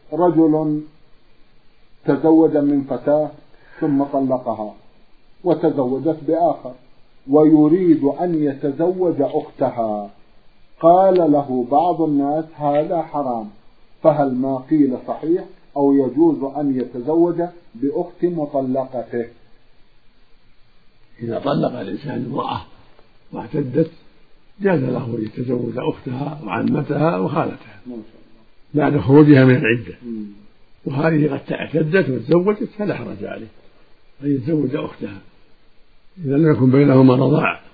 رجل تزوج من فتاة ثم طلقها وتزوجت بآخر ويريد أن يتزوج أختها، قال له بعض الناس هذا حرام، فهل ما قيل صحيح أو يجوز أن يتزوج بأخت مطلقته؟ إذا طلق الإنسان امرأة واعتدت جاز له أن يتزوج أختها وعمتها وخالتها بعد خروجها من العدة، وهذه قد اعتدت وتزوجت فلا حرج عليه أن يتزوج أختها إذا لم يكن بينهما رضاع.